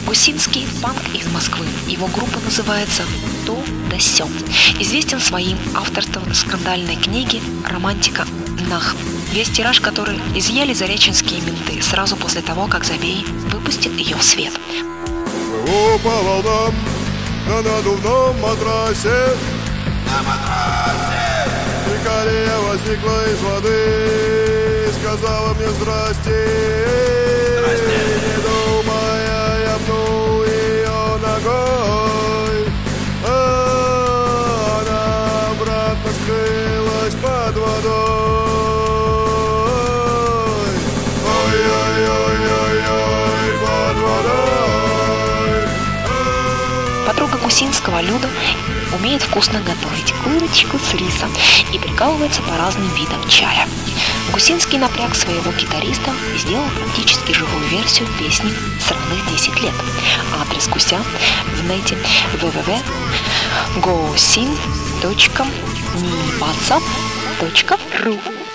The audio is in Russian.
Гусинский – панк из Москвы. Его группа называется «То да сё». Известен своим авторством скандальной книги «Романтика Нах», весь тираж которой изъяли зареченские менты сразу после того, как Забей выпустил ее в свет. Плыву по волнам на надувном матрасе. Викария возникла из воды, сказала мне здрасте. Не думая, я пнул ее ногой, она обратно скрылась под водой. Ой-ой-ой-ой-ой, под водой. Подруга Гусинского, Люда, умеет вкусно готовить курочку с рисом и прикалывается по разным видам чая. Гусинский напряг своего гитариста и сделал практически живую версию песни «Сравных 10 лет». Адрес Гуся в нете www.gosin.nibasa.ru.